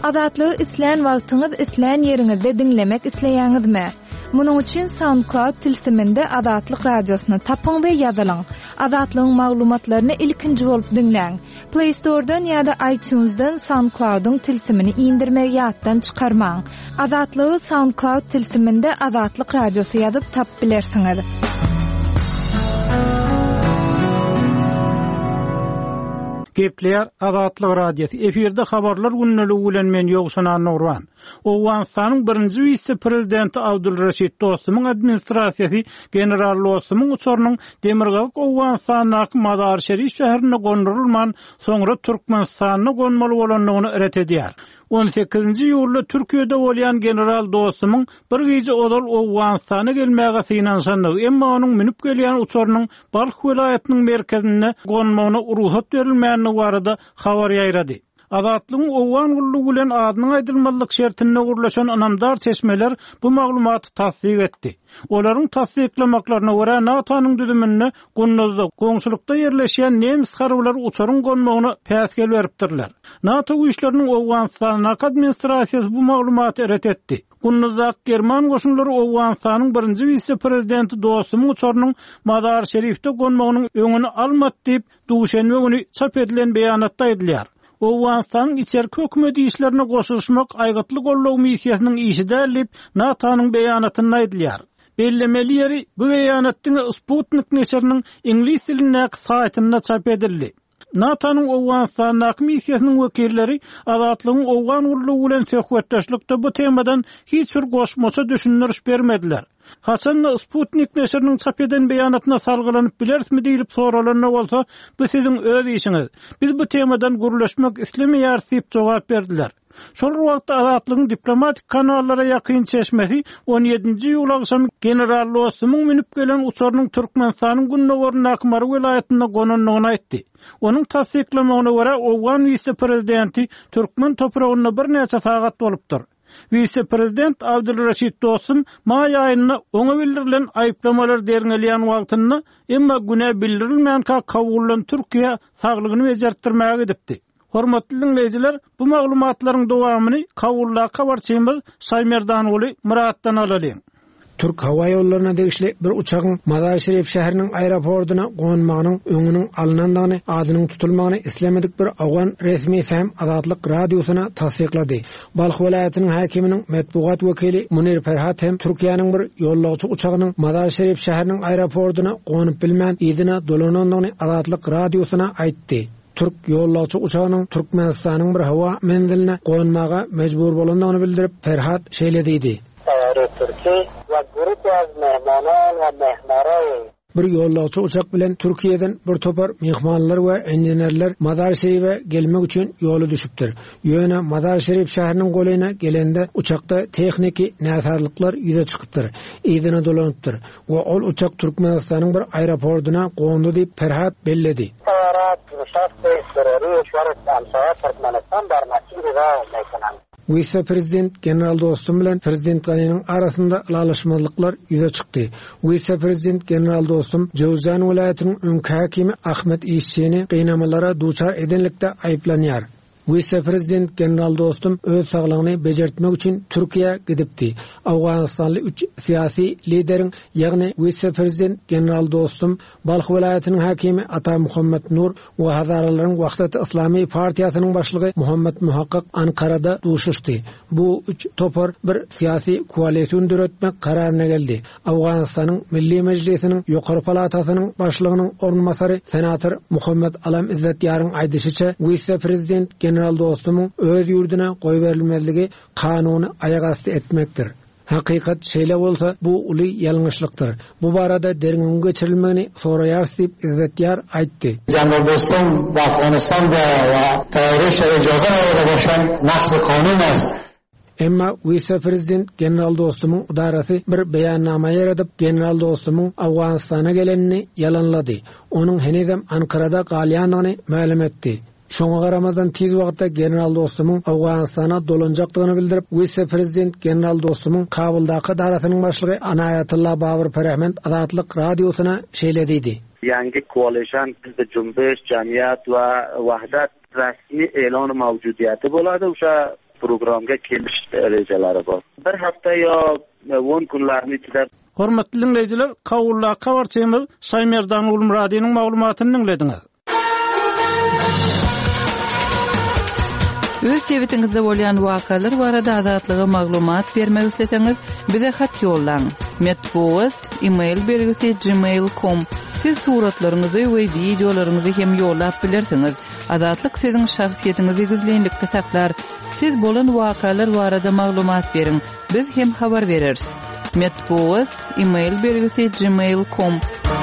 Azatlygy isleýän wagtyňyz isleýän ýeriňizde dinlemek isleýäňizmi? Munuň üçin SoundCloud tilsiminde Azatlyk radiosyny tapyň we ýazylaň. Azatlygyň maglumatlaryny ilkinji bolup dinleň. Play Store'dan ýa-da iTunes'dan SoundCloud'un tilsimini indirmegi ýatdan çykarmaň. Azatlygy SoundCloud tilsiminde Azatlyk radiosy ýazyp tap bilersiňiz. Gepler Azatlyk radiosu efirde habarlar günneligi bilen men Ýogşan Nurwan. Owganstanyň birinji vice-prezidenti Abdulraşid Dostumyň administrasiýasy general Losumyň uçurynyň Demirgalyk Owganstanyň Madar Şerif şäherine gondurulman soňra Türkmenistanyna gonmaly bolanlygyny ret edýär. 18-nji ýylda Türkiýede bolýan general Dostumyň bir gece odal Owganstana gelmäge synanşandygy, emma onuň minip gelýän uçurynyň Balx welaýatynyň merkezine gonmagyna ruhsat berilmänligi barada habar ýaýrady. Azatlygyň Owgan gullugy bilen adynyň aýdylmalyk şertine gurlaşan anamdar çeşmeler bu maglumaty tasdik etdi. Olaryň tasdiklamaklaryna görä NATO'nyň düzümine Gunnozda goňşulykda ýerleşýän nemis harbylar uçuryň gonmagyna päsgel beripdirler. NATO güýçleriniň Owganstanyň administrasiýasy bu maglumaty ret etdi. Gunnozda German goşunlary Owganstanyň birinji vice-prezidenti Dostumyň uçurynyň Madar Şerifde gonmagynyň öňüni almat diýip duşenme güni çap edilen beýanatda aýdylýar. Owganstanyň içerki hökümeti işlerine goşulmak aýgytly gollaw missiýasynyň işi dälip NATO'nyň beýanatyny aýdylýar. Bellemeli ýeri bu beýanatdyň Sputnik neşriniň ingliz dilindäki saýtyna çap edildi. NATO'nyň Owganstanyň missiýasynyň wekilleri Azatlygyň Owgan gullugy bilen söhbetdeşlikde bu temadan hiç bir goşmaça düşündiriş bermediler. Haçan Sputnik neşriniň çap eden beýanatyna salgylanyp bilersmi diýilip soralarına bolsa, bu siziň öz işiňiz. Biz bu temadan gurulşmak islemeýär diýip jogap berdiler. Şol wagtda Azatlygyň diplomatik kanallara ýakyn çeşmesi 17-nji ýyl akşamy general Losumyň minip gelen uçurynyň Türkmenistanyň Günnowar Nakmar welaýatyna gonanlygyny aýtdy. Onuň tasdiklamagyna görä Owgan vice-prezidenti Türkmen topragyna bir näçe sagat bolupdyr. Vice-prezident Abdulraşid Dostum may aýyna oňa bildirilen aýplamalar derňelýän wagtyny emma güne bildirilmän kawulan Türkiýe saglygyny bejertirmäge edipdi. Hormatly dinleýijiler, bu maglumatlaryň dowamyny kawulla habarçymyz Saýmerdan uly Muratdan alalyň. Türk hava ýollaryna degişli bir uçagyň Madar Şerif şäheriniň aeroportuna gonmagynyň öňüniň alynandygyny, adynyň tutulmagyny islemedik bir Awgan resmi hem Azatlyk radiosyna tasdiklady. Balx welaýatynyň hakiminiň matbuat wekili Munir Ferhat hem Türkiýanyň bir ýollagçy uçagynyň Madar Şerif şäheriniň aeroportuna gonyp bilmän ýerine dolanandygyny Azatlyk radiosyna aýtdy. Türk ýollagçy uçagynyň Türkmenistanyň bir hawa menziline gonmaga mejbur bolandygyny bildirip Ferhat şeýle diýdi. Bir ýollagçy uçak bilen Türkiýeden bir topar mehmanlar we enginerler Madar Şerife gelmek üçin ýoly düşüpdir. Ýöne Madar Şerif şäheriniň golayna gelende uçakda tekniki näsarlyklar ýüze çykypdyr. Ýerine dolanypdyr. We ol uçak Türkmenistanyň bir aeroportuna gondy diýip Ferhat belledi. Vice-prezident general Dostum bilen prezident Ganynyň arasynda lallaşmazlyklar ýüze çykdy. Vice-prezident general Dostum Jowzan welaýatynyň öňki hakimi Ahmet İşçini gynamalara duçar edenlikde aýplanýar. Vice-prezident general Dostum öz saglygyny bejertmek üçin Türkiýe gidipdi. Awganistanly 3 siyasi lideriň, ýagny vice-prezident general Dostum, Balx welaýatynyň hakimi Ata Muhammed Nur we Hazaralaryň Wagtat Islamy partiýasynyň başlygy Muhammed Muhaqqaq Ankarada duşuşdy. Bu 3 topar bir siyasi koalisiýon döretmek kararyna geldi. Awganistanyň Milli Mejlisiniň ýokary palatasynyň başlygynyň ornmasary senator Muhammed Alam İzzetýaryň aýdysyça vice-prezident general Dostumyň öz ýurduna goý berilmezligi kanuny aýagasty etmekdir. Hakykat şeýle bolsa bu uly ýalňyşlykdyr. Bu barada derňün geçirilmegini soraýar diýip İzzetýar aýtdy. General Dostum Afganistanda we tarihçe icazet alýan başan naqs kanun است. Emma vice-prezident general Dostumyň idarasy bir beýannama ýaradyp general Dostumyň Awganistana gelenini ýalanlady. Onuň henizem Ankarada galýanlygyny ma'lum etdi. Şoňa garamadan tiz wagtda general Dostumyň Awganistana dolanjakdygyny bildirip, vice-prezident general Dostumyň Kabuldaky darasynyň başlygy Anayatullah Babur Perahment Azatlyk radiosyna şeýle diýdi. Yangi koalisyon bizde cumhuriyet, cemiyet ve vahdet resmi elan mevcudiyeti boladı. Uşa programga keliş erejelari var. Bir hafta ya 10 günlerin içinde. Hormatly dinleyijiler, kawulla kawarçymyz Şaymerdan Ulmuradiýanyň maglumatyny dinlediňiz. Öz sebitingizde bolýan wakalar barada azatlyga maglumat bermek isleseňiz, bize hat ýollaň. Metbuat email belgisi gmail.com. Siz suratlaryňyzy we videolaryňyzy hem ýollap bilersiňiz. Azatlyk siziň şahsiýetiňizi gizlenlikde saklar. Siz bolan wakalar barada maglumat beriň. Biz hem habar bereriz. Metbuat email belgisi gmail.com.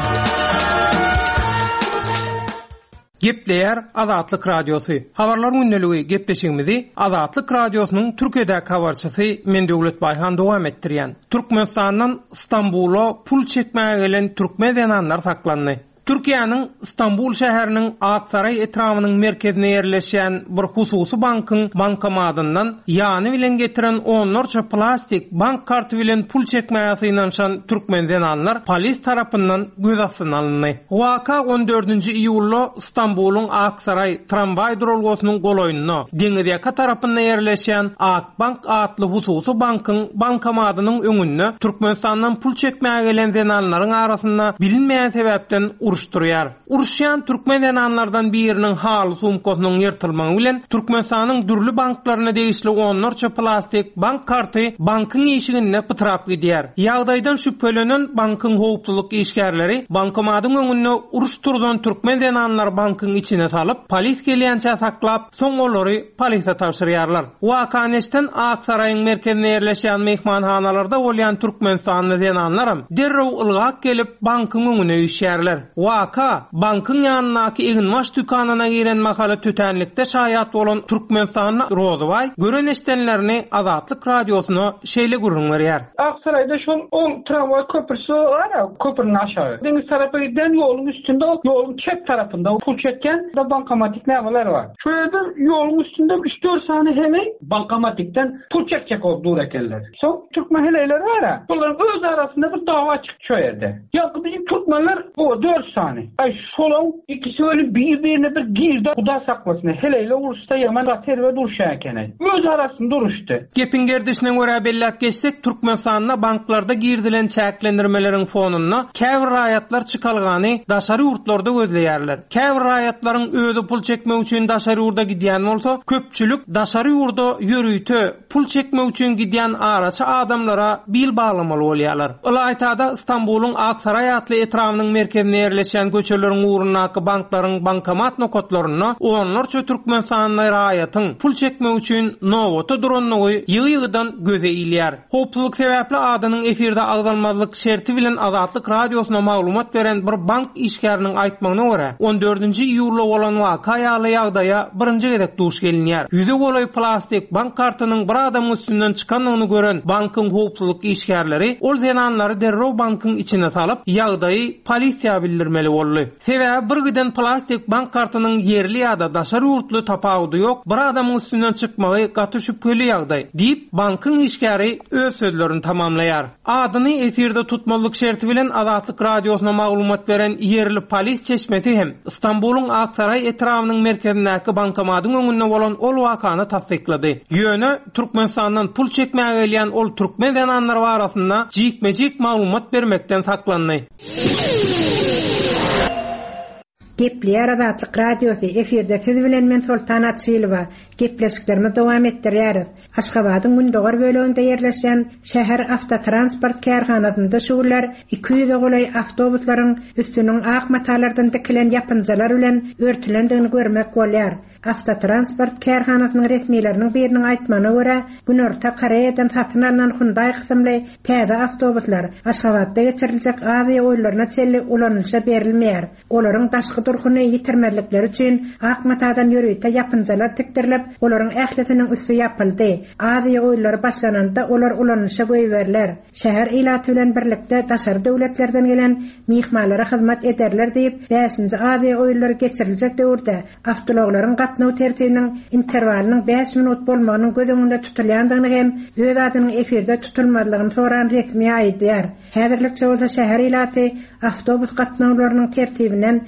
Gepleýär Azatlyk radiosu. Habarlar günneligi gepleşigimizi Azatlyk radiosynyň Türkiýedäki habarçysy Mendöwlet Baýhan dowam etdirýän. Türkmenistanyň Istanbulo pul çekmäge gelen türkmen zananlar saklandy. Türkiýanyň Istanbul şäheriniň Aksaray etrafynyň merkezine ýerleşýän bir hususy bankyň bankomatyndan ýany bilen getiren onlarça plastik bank karty bilen pul çekmäge ýanşan türkmen zananlar polis tarapyndan göz astyna alındy. Waka 14-nji iýulda Istanbuluň Aksaray tramvay durulgusynyň goloýunyna deňizdäki tarapynda ýerleşýän Akbank adly hususy bankyň bankomatynyň öňünde Türkmenistandan pul çekmäge gelen zananlaryň arasynda bilinmeýän sebäpden uruşturýar. Uruşýan türkmen zananlardan biriniň haly sumkasynyň ýertilmagy bilen Türkmenistanyň dürli banklaryna degişli onlarça plastik bank karty bankyň eşigine pytrap gidýär. Ýagdaýdan şüphelenen bankyň howplulyk işgärleri bankomatyň öňünde uruşturdan türkmen zananlar bankyň içine salyp polis gelýänçe saklap, soň olary polise tapşyrýarlar. Wakaneşden Aksaraýyň merkezine ýerleşýän mehmanhanalarda bolýan türkmenistanyň zananlaram derrew ylgak gelip bankyň öňüne ýüşýärler. Waka bankyň ýanynaky eginmaş dükanyna giren mahala tütänlikde şaýat bolan Türkmenistanyň Rozoway gören eşdenlerini Azatlyk radiosyna şeýle gurrun berýär. Aksarayda şol 10 tramvay köprüsü var ya, köprünün aşağı. Deniz tarafı giden yolun üstünde, yolun çep tarafında pul çeken da bankamatik nämeler var. Şöyle yolun üstünde 3-4 tane hele bankamatikten pul çekecek olduğu ekeller. Son Türkmen heleleri var ya, bunların öz arasında bir dava çıktı şu yerde. Ya bizim Türkmenler o 4 tane. Ay şolun ikisi öyle birbirine bir gizde kuda saklasın. Heleyle olursa yaman ater ve duruşaykene. Öz arasında duruştu. Gepin gerdişine göre bellak geçsek Türkmenistan'da banklarda girdilen çäklendirmelerin fonuna käbir raýatlar çıkalgany daşary ýurtlarda gözleýärler. Käbir raýatlaryň özü pul çekmek üçin daşary ýurda gidýän bolsa, köpçülük daşary ýurda ýörüýte pul çekmek üçin gidýän araça adamlara bil baglamaly bolýarlar. Ola aýtada Istanbuluň Aksaray atly etrafynyň merkezine ýerleşýän köçeleriň uğrundaky banklaryň bankomat nokotlaryna onlarça Türkmenistanyň raýatyň pul çekmek üçin nowata duranlygy ýygy-ýygydan göze ilýär. Howplulyk sebäpli adynyň efirde agzalmazlyk şerti bilen Azatlyk radiosyna maglumat beren bir bank işgäriniň aýtmagyna görä 14-nji iýulda bolan waka ýaly ýagdaýa birinji gezek duş gelinýär. Ýüze goloý plastik bank kartynyň bir adam üstünden çykanyny gören bankyň howplulyk işgärleri ol zananlary derrew bankyň içine salyp ýagdaýy polisiýa bildirmeli boldy. Sebäbi bir giden plastik bank kartynyň yerli ýa-da daşary ýurtly tapawdy ýok, bir adam üstünden çykmagy gaty şüpheli ýagdaý diýip bankyň işgäri öz sözlerini tamamlaýar. Adyny efirde tutmalyk şerti bilen Azatlyk radiosyna maglumat beren yerli polis çeşmeti hem Istanbuluň Aksaray etrafynyň merkezindäki bankomatyň öňünde bolan ol wakany tasdiklady. Ýöne Türkmenistanyň pul çekmäge gelýän ol türkmen zananlar barasynda jikmejik maglumat bermekden saklandy. Gepleýär Azatlyk radiosu efirde siz bilen men Sultan Atsylywa gepleşiklerimi dowam etdirýäris. Aşgabatyň Gündogar böleginde ýerleşen şäher awtotransport kärhanasynda şuwlar 200 golaý awtobuslaryň üstüniň ak metalardan dikilen ýapynjalar bilen örtülendigini görmek bolýar. Awtotransport kärhanasynyň resmiýetleriniň biriniň aýtmagyna görä, günorta Koreýadan satyn alynan Hyundai kysymly täze awtobuslar Aşgabatda geçiriljek Aziýa oýlaryna çelli ulanylşa berilmeýär. Olaryň daşky durguny ýitirmedikleri üçin ak metadan ýörüýte ýapynjalar tikdirilip, olaryň ählisiniň üstü ýapyldy. Aziýa oýlary başlananda olar ulanylşa goýberler. Şäher ilaty bilen birlikde daşary döwletlerden gelen mihmanlara hyzmat ederler diýip, 5-nji Aziýa oýlary geçiriljek döwürde awtoloklaryň gatnaw tertibiniň interwalynyň 5 minut bolmagynyň gözüňünde tutulýandygyny hem öz adynyň efirde tutulmadygyny soran resmi aýdýar. Häzirlikçe bolsa şäher ilaty awtobus gatnawlarynyň tertibinden juda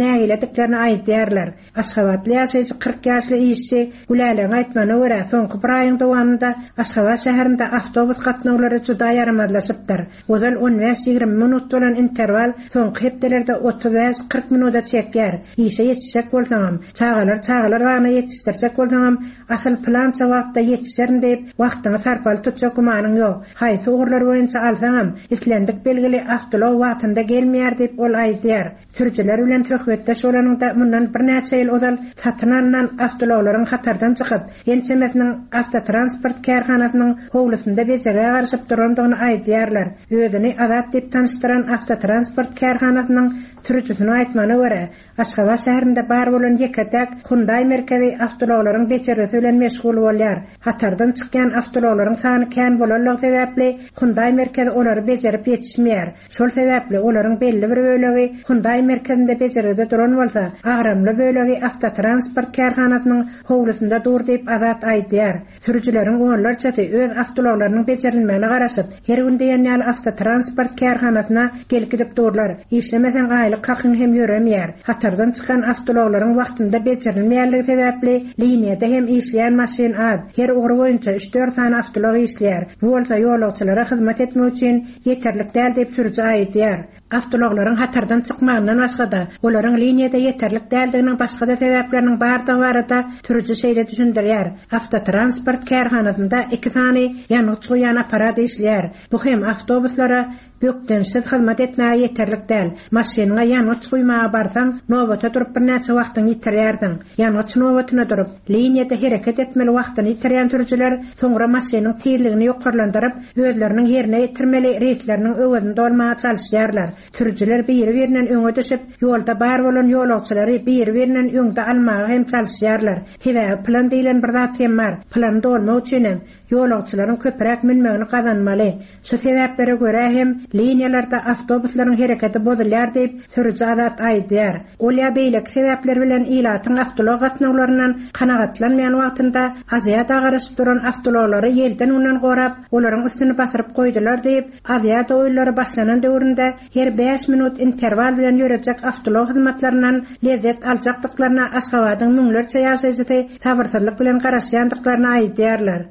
nägilediklerini aýdýarlar. Aşgabatly ýaşaýjy 40 ýaşly işçi Güläleň aýtmana görä soňky bir aýyň dowamında Aşgabat şäherinde awtobus gatnawlary juda ýaramadlaşypdyr. Ozal 15-20 minut bolan interval soňky hepdelerde 30-40 minuta çekýär. İşe ýetişek bolsaňam, çagalar wagtyna ýetişdirsek bolsaňam, asal plança wagtda ýetişerim diýip wagtyny sarpaly tutjak gumanyň ýok. Haýsy ugurlar boýunça alsaňam, islendik belgili awtolog wagtynda gelmeýär diýip ol aýdýar. Türkçüler bilen töhbetdeş bolanynda mundan bir näçe ýyl ozal satyn alynan awtologlaryň hatardan çykyp, Ençemetniň awtotransport kärhanasynyň howlusynda bejerige garşyp durandygyny aýdýarlar. Özüni azat diýip tanıştyran awtotransport kärhanasynyň türkçüsini aýtmana görä, Aşgabat şäherinde bar bolan ýeketek Hyundai merkezi awtologlaryň bejerigi bilen meşgul bolýar. Hatardan çykýan awtologlaryň sany kän bolanlygy sebäpli Hyundai merkezi olary bejerip ýetişmeýär. Şol sebäpli olaryň belli bir bölegi Hyundai merkezinde bejeride duran bolsa, agramly bölegi awtotransport kärhanasynyň howlusynda dur diýip azat aýdýar. Sürüjileriň onlarçaty öz awtologlarynyň bejerilmegine garaşyp, her gün diýen awtotransport kärhanasyna gelip gidip durlar. Işlemesen gaýly kakyn hem ýöremeýär. Hatardan çykan awtologlaryň wagtynda bejerilmeýärligi sebäpli liniýede hem işleýän maşyn az. Her ugur boýunça 3-4 tane awtolog işleýär. Bu bolsa ýolagçylara hyzmat etmek üçin ýeterlik däl diýip sürüjü aýdýar. Awtologlaryň hatardan çykmagynyň başga-da, olaryň liniýede ýeterlik däldiginiň başga-da sebäpleriniň bardygy barada türüjü şeýle düşündirýär. Awtotransport kärhanasynda 2 tane ýanyk çuýan aparat işleýär. Bu hem awtobuslara bökdensiz hyzmat etmäge ýeterlik däl. Maşynyňa ýanyk çuýmaga barsaň, nowata durup bir näçe wagtyň ýitirýärdiň. Ýanyk nowatyna durup, liniýede hereket etmeli wagtyny ýitirýän türüjüler soňra maşynyň tezligini ýokarlandyryp, özleriniň ýerine ýetirmeli reýsleriniň öwründe bolmaga çalyşýarlar. Türüjüler bir-birinden öňe düşüp, ýolda bar bolan ýolagçylary bir-birinden öňde almaga hem çalyşýarlar. Sebäbi plan diýilen bir zat hem bar. Planda bolmak üçin ýolagçylaryň köprek minmegini gazanmaly. Şu sebäplere görä hem liniýalarda awtobuslaryň hereketi bozulýar diýip sürüjü azat aýdýar. Olýa beýlek sebäpler bilen ilatyň awtolog gatnawlarynyň kanagatlanmaýan wagtynda azýat agaraşyp duran awtologlary ýelden unan gorap, olaryň üstüne basyryp goýdular diýip azýat oýlary başlanan döwründe her 5 minut interval bilen ýörejek awtolog hyzmatlarynyň lezzet aljakdyklaryna Aşgabatyň müňlerçe ýaşaýjy sabyrsyzlyk bilen garaşýandyklaryny aýdýarlar.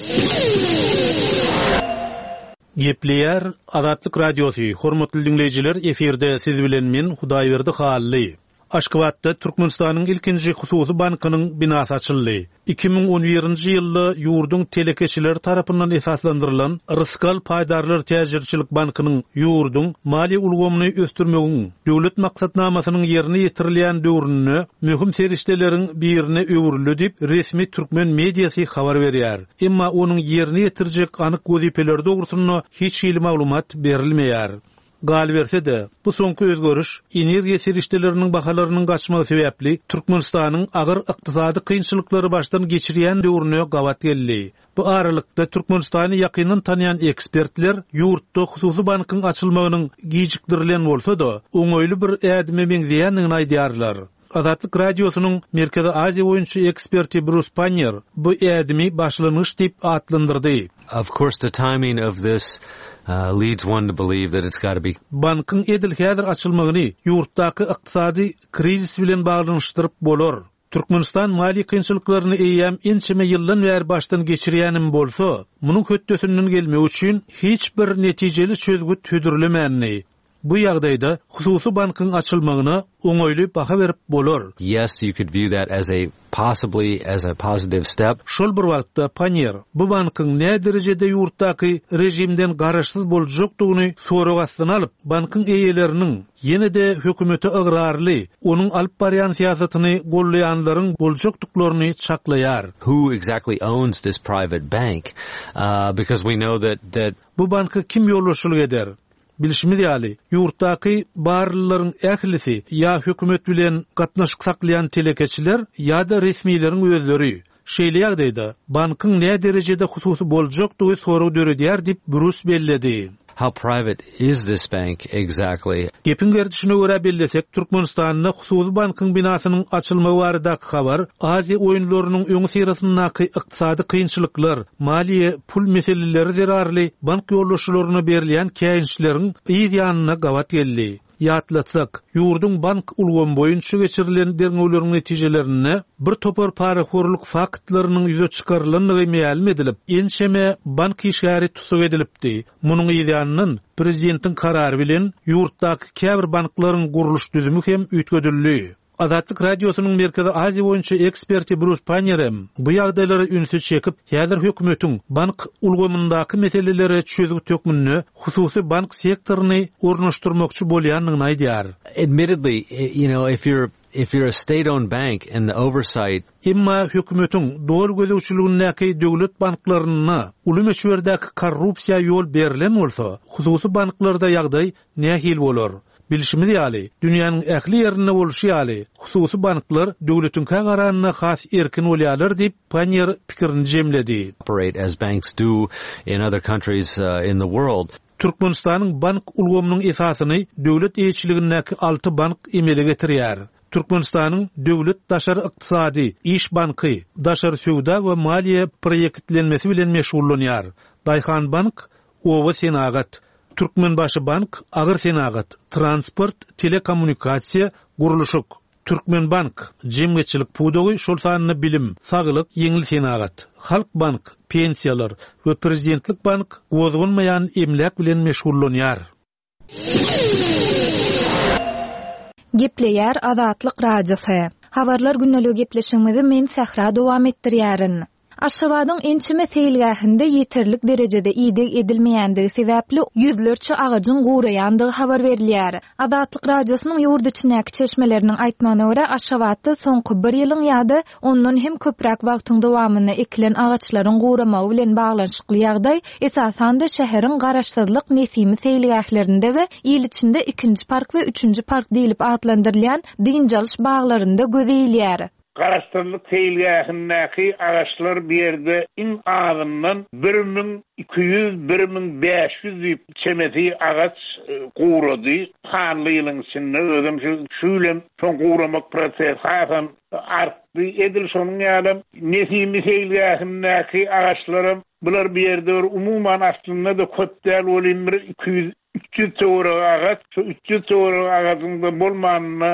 Gepleýär Azatlyk radiosy. Hormatly dinleýijiler, eferde siz bilen men Hudaýberdi Hally. Aşgabatda Türkmenistanyň ilkinji hususy bankynyň binasy açyldy. 2011-nji ýylda ýurdun telekeçiler tarapyndan esaslandyrylan Ryskal Paýdarlar Täjirçilik bankynyň ýurdun mali ulgamyny östürmegiň döwlet maksatnamasynyň ýerine ýetirilýän döwründe möhüm serişdeleriň birine öwrüldi diýip resmi türkmen mediýasy habar berýär. Emma onuň ýerine ýetirjek anyk wezipeler dogrusyny hiç ýyly maglumat berilmeýär. Gal berse de, bu soňky özgörüş energiýa serişdeleriniň bahalarynyň gaçmagy sebäpli Türkmenistanyň agyr ykdysady kynçylyklary başdan geçirýän döwrüne gawat geldi. Bu aralykda Türkmenistany ýakyndan tanýan ekspertler ýurtda hususy bankyň açylmagynyň gijikdirilen bolsa-da, oňoýly bir ädime beňzeýändigini aýdýarlar. Azatlyk radiosynyň Merkezi Aziýa boýunça eksperti Bruce Panyer bu ädimi başlanyş diýip atlandyrdy. Of course, the timing of this leads one to believe that it's got to be. Bankyň edil häzir açylmagyny ýurtdaky ykdysady krizis bilen baglanyşdyryp bolar. Türkmenistan mali kynçylyklaryny eýýäm inçime ýyldan bäri başdan geçirýänim bolsa, munyň hötdesinden gelmek üçin hiç bir netijeli çözgü tüdürlemänni. Bu ýagdaýda hususy bankyň açylmagyna oňoýly baha berip bolar. Yes, you could view that as a positive step. Şol bir wagtda Panyer bu bankyň näme derejede ýurtdaky rejimden garaşsyz boljakdygyny sorag astyna alyp, bankyň eýeleriniň ýene-de hökümete ıgrarly, onuň alyp barýan siýasatyny gollaýanlaryň boljakdyklaryny çaklaýar. Who exactly owns this private bank? Because we know that bu banky kim ýolbaşçylyk eder? Bilişimiz ýaly, ýurtdaky barlylaryň ählisi ýa hökümet bilen gatnaşyk saklayan telekeçiler ýa-da resmiýleriň özleri. Şeýle ýagdaýda bankyň näme derejede hususy boljakdygy soraw döredýär diýip Bruce belledi. How private is this bank exactly? Gepin gerdişine görä bellesek, Türkmenistanyň hususy bankyň binasynyň açylmagy barada habar, Aziýa oýunlarynyň öňü syrasyndaky ykdysady kynçylyklar, maliýe, pul meseleleri zerarly bank ýolbaşçylaryna berilýän käýinçleriň ýygyanyna gawat geldi. ýatlatsak, ýurdun bank ulgamy boýunça geçirilen derňewleriň netijelerini bir topar paraxorluk faktlarynyň ýüze çykarylanmagy meýal edilip, enşeme bank işgäri tutup edilipdi. Munyň ýa-da prezidentin karary bilen ýurtdaky käbir banklaryň guruluş düzümi hem üýtgedildi. Azatlyk radiosynyň Merkezi Aziýa boýunça eksperti Bruce Pannerem bu ýagdaýlary ünsüz çekip, häzir hökümetiň bank ulgamyndaky meseleleri çözüp tökmünni, hususy bank sektoruny ornaşdyrmakçy bolýanlygyny aýdýar. Admittedly, if you're a state-owned bank and the oversight imma hökümetiň dogry gözegçiligindäki döwlet banklaryny uly meşwerdäki korrupsiýa ýol berilen bolsa, hususy banklarda ýagdaý nähil bolar? Bilişimiz ýaly, dünýäniň ähli ýerinde bolşy ýaly, hususy banklar döwletiň kararanyna has erkin bolýarlar diýip Panyer pikirini jemledi. Operate as banks do in other countries in the world. Türkmenistanyň bank ulgamynyň esasyny döwlet eýçiligindäki 6 bank emele getirýär. Türkmenistanyň döwlet daşary ykdysady iş banky, daşary söwda we maliýe proýektlenmesi bilen meşgullanýar. Daýhan bank, Owa Senagat, Türkmenbaşy bank, Agyr Senagat, transport, telekommunikasiýa, guruluşuk. Türkmenbank, jemgyçilik pudogy, şol sanyny bilim, saglyk, ýeňil Senagat, Halk bank, pensiýalar we prezidentlik bank gozgunmaýan emlek bilen meşgullanýar. Gepleýär Azatlyk radiosy. Habarlar günneligi gepleşigimizi men Sahra dowam etdirýärin. Aşgabatyň ençe meselelärinde ýeterlik derejede ýydyk edilmeýändigi sebäpli ýüzlerçe agajyň guraýandygy habar berilýär. Azatlyk radiosynyň ýurt içindäki çeşmeleriniň aýtmagyna görä, Aşgabatda soňky 1 ýylyň ýa-da ondan hem köpräk wagtyň dowamyny ekilen agaçlaryň guramagy bilen baglanşykly ýagdaý esasan da şäheriň garaşsyzlyk nesimi seýligerlerinde we ýyl içinde 2-nji park we 3-nji park diýilip adlandyrylýan diňjalş baglarynda gözeýilýär. Garaşdyrlyk seýligerindäki agaçlar bir ýerde iň azyndan 1200-1500 diýip çemeti agaç gurady. Hanly ýylyň içinde özüm şuýlem şoň guramak prosesi haýan artdy edil şonuň ýaly nesimi seýligerindäki agaçlarym bular bir ýerde umumyň aslynda da köp däl bolýan 300 toğru ağaç, şu 300 toğru ağacında bolmanına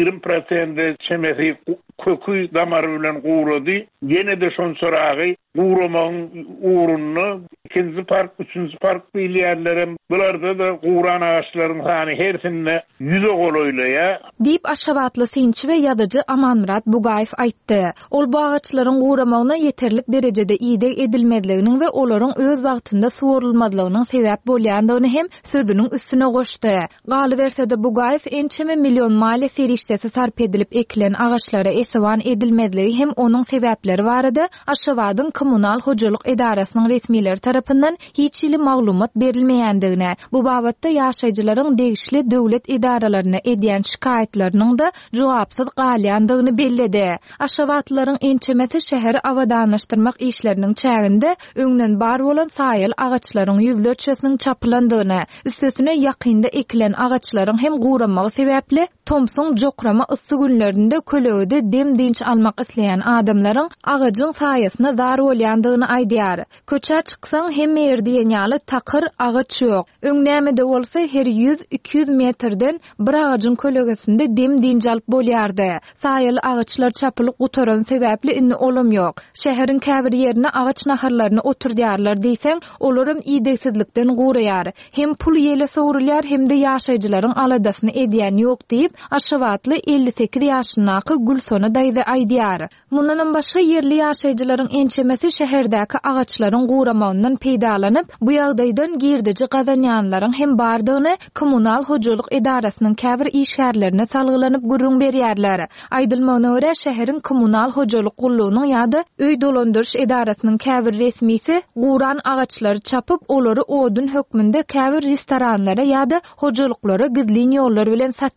20% çemesi kökü damarı bilen gurady. Yine de şon soragy guramanın uğrunu 2-nji park, 3-nji park bilýärlerim. Bularda da guran ağaçlaryň sany hersinde 100 goloýlaýa. Diýip Aşgabatly synçy we ýazyjy Amanmurat Bugaýew aýtdy. Ol bu ağaçlaryň guramagyna ýeterlik derejede ýydyk edilmedliginiň we olaryň öz wagtynda suwarylmadlygynyň sebäp bolýandygyny hem sözüniň üstüne goşdy. Galybersede Bugaýew ençeme million maliýe serişdesi sarp edilip ekilen agaçlara esewan edilmedligi hem onuň sebäpleri barady. Aşgabatyň kommunal hojalyk edarasynyň resmiýetleri tarapyndan hiç ýyly maglumat berilmeýändigine, bu babatda ýaşaýjylaryň degişli döwlet edaralaryna edýän şikaýetleriniň da jogapsyz galýandygyny belledi. Aşgabatlylaryň ençemesi şäheri awadanlaşdyrmak işleriniň çäginde öňden bar bolan saýyl agaçlaryň ýüzlerçesiniň çapylandygyny, üstesine ýakynda ekilen agaçlaryň hem guramagy sebäpli Thompson jokrama ıssy günlerinde kölegide dem dinç almak isleýän adamlaryň agajyň saýasyna dar bolýandygyny aýdýar. Köçä çyksaň hemme ýerde ýaly takyr agaç ýok. Öňnämede bolsa her 100-200 metrden bir agajyň kölegesinde dem dinç alyp bolýardy. Saýyl agaçlar çapylyp gutaran sebäpli indi olam ýok. Şäheriň käbir ýerine agaç naharlaryny oturdýarlar diýseň, olaryň ýydyksizlikden guraýar. Hem pul ýele sowrulýar hem de ýaşaýjylaryň aladasyny edýän ýok diýip Aşgabatly 58 ýaşyndaky Gülsona daýdy aýdýar. Mundan başga ýerli ýaşaýjylaryň ençemesi şäherdäki agaçlaryň guramagyndan peýdalanyp, bu ýagdaýdan girdici gazanýanlaryň hem bardygyny kommunal hojalyk edarasynyň käbir işgärlerine salgylanyp gurrun berýärler. Aýdylmagyna görä şäheriň kommunal hojalyk gullugynyň ýa-da öý dolandyryş edarasynyň käbir resmisi guran agaçlary çapyp olary odun hökmünde käbir restoranlara ýa-da hojalyklara gizlin ýollar bilen satýarlar.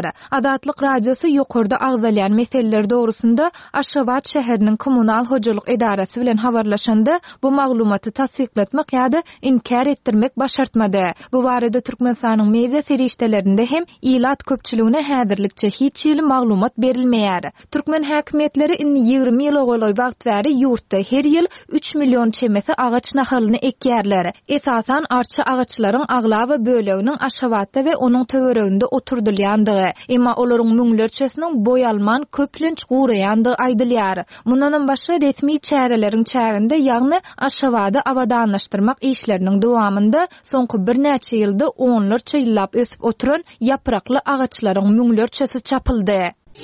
bar. Adatlyk radiosu ýokarda agzalyan meseleler dogrusunda Aşgabat şäheriniň kommunal hojalyk edarasy bilen habarlaşanda bu maglumaty tasdikletmek ýa-da inkar etdirmek başartmady. Bu barada Türkmenistanyň media serişdelerinde hem ilat köpçüligine häzirlikçe hiç ýyly maglumat berilmeýär. Türkmen häkimetleri 20 ýyl ogloý wagt bäri ýurtda her ýyl 3 million çemesi agaç nahalyny ekýärler. Esasan arça agaçlaryň aglawy böleginiň Aşgabatda we onuň töwereginde oturdylýandygy, emma olaryň müňlerçesiniň boýalman köplenç guraýandygy aýdylýar. Mundan başga resmi çäreleriň çäginde ýagny Aşgabatda abadanlaşdyrmak işleriniň dowamında soňky bir näçe ýylda onlarça ýyllap ösüp oturan ýaprakly agaçlaryň müňlerçesi çapyldy.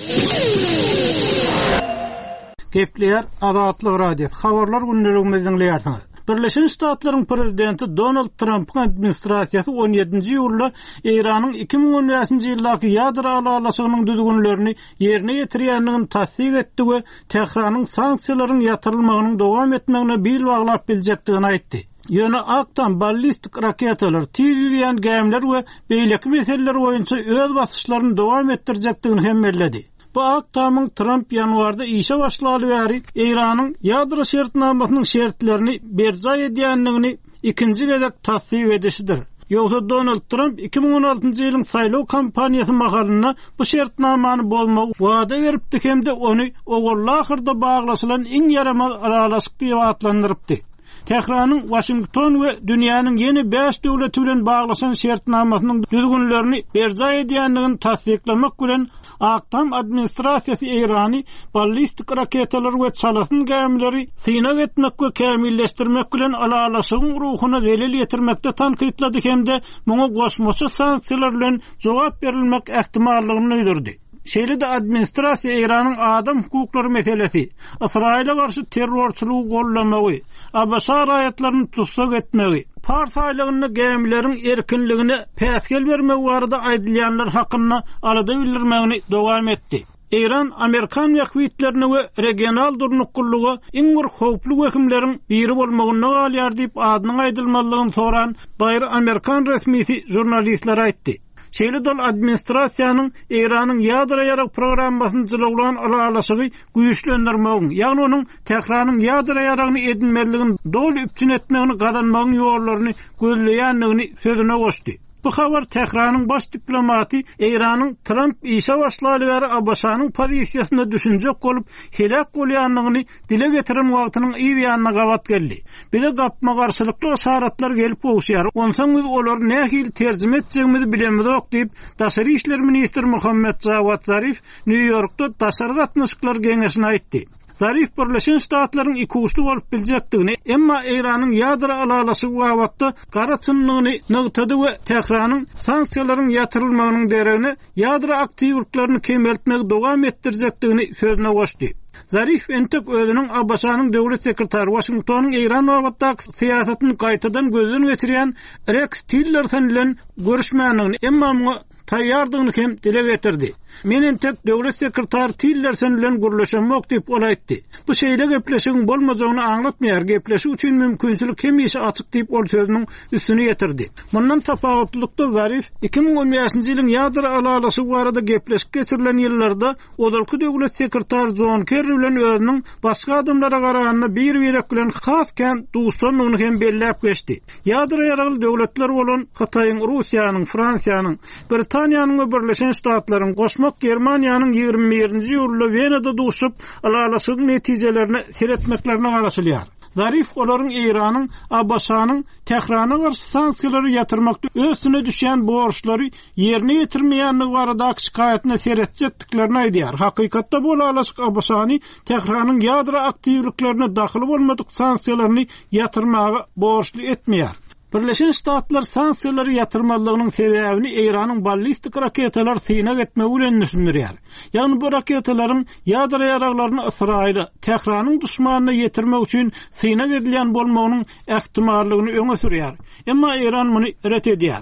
Gepler Adatlyk radio habarlar günlerimizi dinleýärsiňiz. Birleşen Ştatlaryň prezidenti Donald Trump'ın administrasiýasy 17-nji ýylda Iranyň 2015-nji ýyldaky ýadro alalasynyň düzgünlerini ýerine ýetirýändigini tasdik etdi we Tehranyň sanksiýalaryň ýatyrylmagynyň dowam etmegine bil baglap biljekdigini aýtdy. Ýöne aktan ballistik raketalar, tir-ýürýän gemler we beýleki meseleler boýunça öz basyşlaryny dowam etdirjekdigini hem belledi. Bu aktamyň Trump ýanwarda işe başlaly bäri Iranyň ýadro şertnamasynyň şertlerini berja edýändigini ikinji gezek tasdik edişidir. Ýogsa Donald Trump 2016-njy ýylyň saýlaw kampaniýasy magalyna bu şertnamany bolmagy wada beripdi hemde ony ogurlahyrda baglasylan iň ýaramaz aralaşyk diýip atlandyrypdy. Tehranyň Washington we dünýäniň ýeni 5 döwleti bilen baglaşan şertnamasynyň düzgünlerini berja edýändigini tasdiklemek bilen Aktam administrasiýasy Irany ballistik raketalar we çalasyn gemleri synaw etmek we kämilleşdirmek bilen alalaşygyň ruhuny delil ýetirmekde tanqidlady hemde muňa goşmaça sanksiýalar bilen jogap berilmek ähtimallygyny öýdürdi. Şeýle de administrasiýa Iranyň adam hukuklary meselesi, Israila garşy terrorçylygy gollamagy, Abasa raýatlaryny tutsak etmegi, partaýlygyny gemleriň erkinligine päsgel bermegi barada aýdylýanlar hakyna alada bildirmegini dowam etdi. Iran Amerikan ýakwitlerini we regional durnuklugy iňir howply wekimleriň biri bolmagyny galýar diýip adynyň aýdylmalygyny soran baýry Amerikan resmisi jurnalistler aýtdy. Şeýle dol administrasiýanyň Iranyň ýadro ýarak programmasyny jylaglan alalaşygy güýçlendirmegi, ýagny onuň Tehranyň ýadro ýaragyny edinmeligini dol üpçün etmegini gadanmagyň ýollaryny gözleýändigini sözüne goşdy. Bu habar Tehranyň baş diplomaty Iranyň Trump işe başlaly bäri Abbasanyň pozisiýasyna düşünjek bolup helak bolýanlygyny dile getiren wagtynyň ýa-da gawat geldi. Bize gapma garşylykly saratlar gelip bolýar. Onsoň biz olar nähil terjime etjegimizi bilemizok diýip Daşary işler ministri Muhammed Jawad Zarif New Yorkda daşary gatnaşyklar geňeşine aýtdy. Zarif Birleşen Ştatlaryň iki uçlu bolup biljekdigini, emma Iranyň ýadro alalasy wagtda garaçynlygyny nygtady we Tehranyň sanksiýalaryň ýatyrylmagynyň deregine ýadro aktiwliklaryny kemeltmegi dowam etdirjekdigini sözüne goşdy. Zarif entek özüniň Abbasanyň döwlet sekretary Washingtonyň Iran wagtdaky siýasatyny gaýtadan gözden geçirýän Rex Tillerson bilen görüşmänigini, emma taýýardygyny hem dile getirdi. Menen tek döwlet sekretary Tillerson bilen gurlaşmak diýip olaýtdy. Bu şeýle gepleşigiň bolmajagyny aňlatmaýar, gepleşik üçin mümkinçilik hem ýeşe açyk diýip ol sözüniň üstüne ýetirdi. Mundan tapawutlykda Zarif 2015-nji ýylyň ýadro alalasy barada gepleşik geçirilen ýyllarda odalky döwlet sekretary John Kerry bilen özüniň başga adamlara garaganda bir berek bilen hasken duşanlygyny hem belläp geçdi. Ýadro ýaraly döwletler bolan Hataýyň, Russiýanyň, Fransiýanyň, Britaniýanyň we Birleşen Ştatlaryň goşmak Germaniýanyň 21-nji ýylda Wenada duşup alalasyň netijelerini seretmeklerine garaşylýar. Zarif olaryň Iranyň, Abbasanyň Tehrana garşy sanksiýalary ýatyrmakda ösüne düşýän borçlary ýerine ýetirmeýänligi barada şikaýatyny seretjekdiklerini aýdýar. Hakykatda bu alasyk Abbasany Tehranyň ýadro aktiwliklerine daxil bolmadyk sanksiýalaryny ýatyrmagy borçly etmeýär. Birleşen Ştatlar sanksiýalary ýatyrmalygynyň sebäbini Iranyň ballistik raketalar synaw etmegi bilen düşünýär. Ýagny bu raketalaryň ýadro ýaraklaryny Israila Tehranyň duşmanyna ýetirmek üçin synaw edilýän bolmagynyň ähtimallygyny öňe sürýär. Emma Iran muny ret edýär.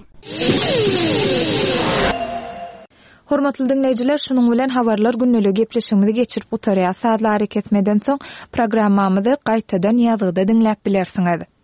Hormatly dinleyijiler, şunuň bilen habarlar günneligi gepleşigimizi geçirip otarýar. Saatlar hareket etmeden soň programmamyzy gaýtadan ýazgyda dinläp bilersiňiz.